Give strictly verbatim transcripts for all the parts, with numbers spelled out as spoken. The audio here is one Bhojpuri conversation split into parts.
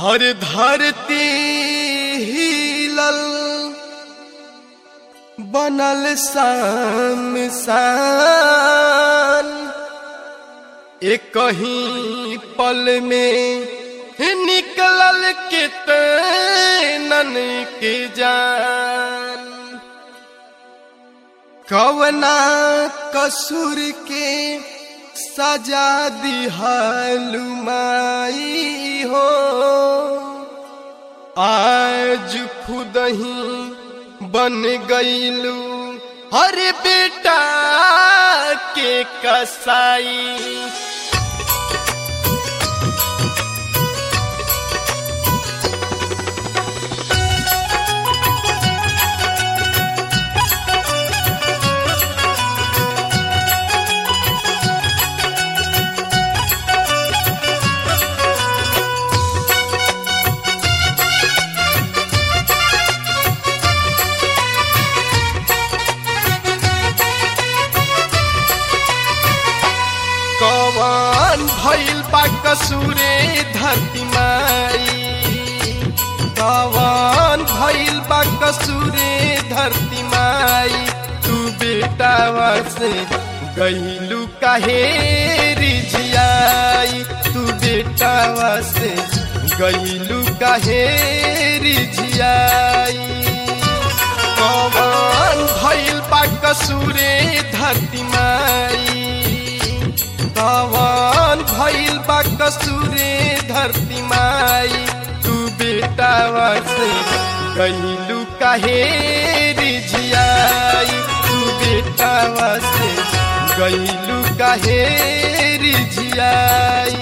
हर धरती हिलल बनल शमशान एक ही पल में निकलल कितनन के जान। कवना कसूर के सजा दिहलु माई हो, आज खुद ही बन गईलू हर बेटा के कसाई। कौन भइल बा कसूरे धरती माई, कौन भइल बा कसूरे धरती माई। तू बेटावा से गईलू काहे रिझियाई, तू बेटावा से गईलू काहे रिझियाई। कौन भइल बा कसूरे धरती माई, कौन भइल बा कसूरे धरती माई। तू बेटावा से गईलू काहे रिझियाई, तू बेटावा से गईलू काहे रिझियाई।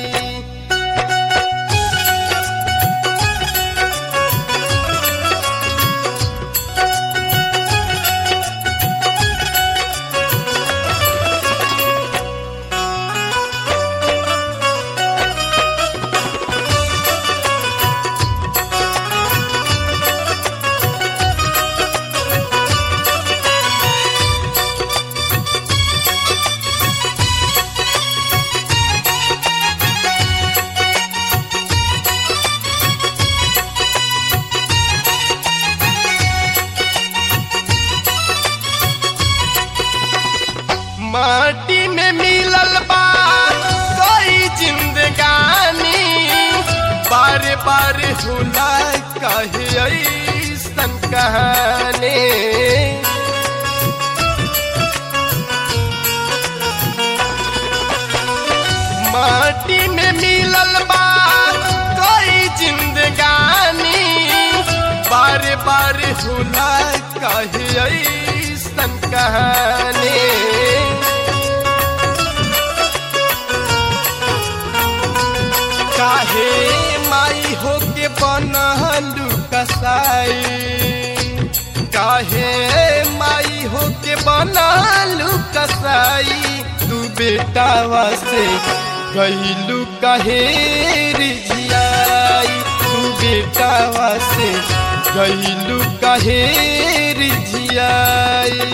माटी में मिलल बा कोई जिंदगानी, बार बार होला कहे ऐसन कहानी। माटी में मिलल बा कोई जिंदगानी, बार बार होला कहे ऐसन कहानी। काहे माई होके बनलू कसाई, काहे माई होके बनलू कसाई। तू बेटावा से गईलू काहे रिझियाई, तू बेटावा से गईलू काहे रिझियाई।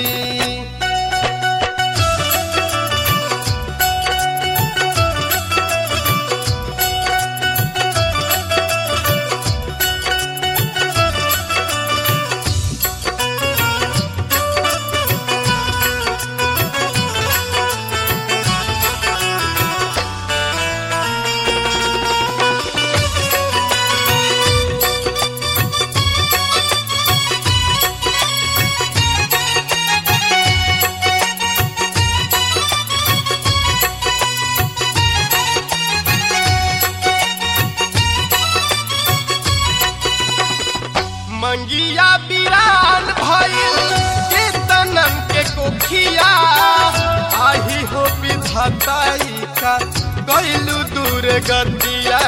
मंगिया बिरान भइल के तनम के कोखिया, आही हो विधाताई का गईलू दूर गतिया।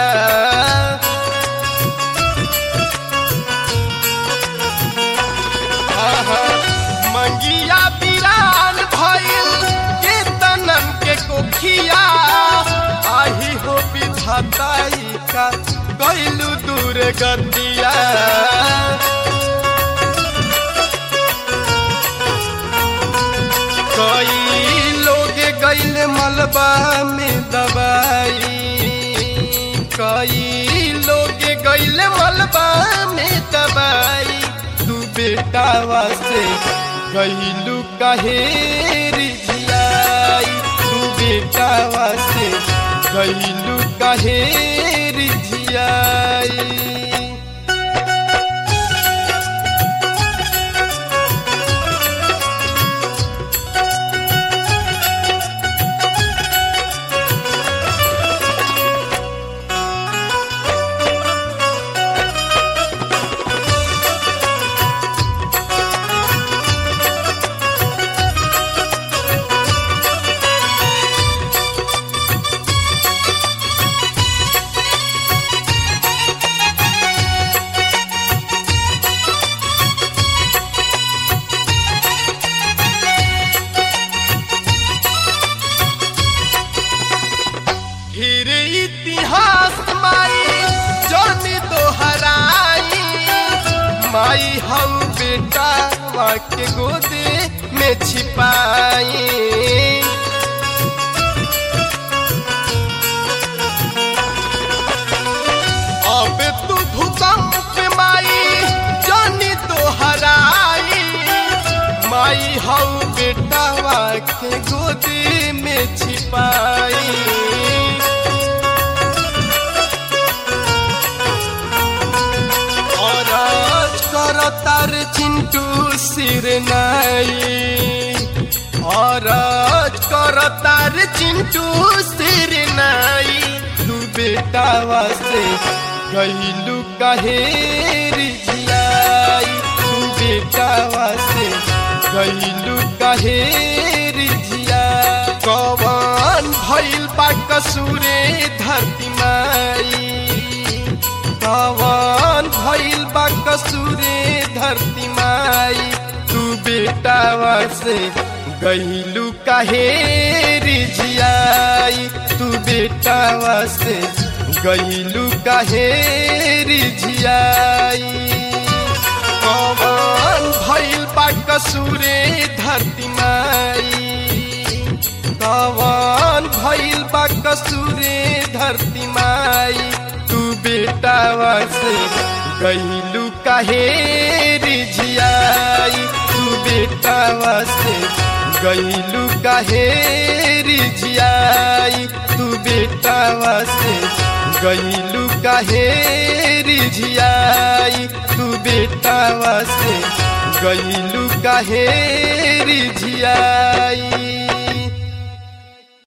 मंगिया बिरान भइल के तनम के कोखिया, आही हो विधाताई का गईलू दूर गतिया। कई लोग गईल मलबा में दबाई, कई लोग बेटावा से गईलू काहे रिझियाई, तू बेटावा से गईलू काहे रिझियाई। इतिहास माई जानी दोहराई, माई हम बेटा के गोदे में छिपाई। अब तू भूकंप माई जानी दोहराई, माई हम बेटा के गोदे में छिपाई। तार चिंटू सिर नाई, और कर तार चिंटू सिर नाई, तू बेटावा से गईलू काहे रिझियाई, तू बेटावा से गईलू काहे रिझियाई। कौन भइल बा कसूरे धरती माई, कौन भइल बा कसूरे धरती माई, तू बेटावा से गईलू काहे रिझियाई, तू बेटावा से गईलू काहे रिझियाई। कौन भइल बा कसूरे धरती माई, कौन भइल बा कसूरे धरती माई, तू बेटावा से गईलू काहे रिझियाई, तू बेटावा से गईलू काहे रिझियाई, तू बेटावा से गईलू काहे रिझियाई, तू बेटावा से गईलू काहे रिझियाई।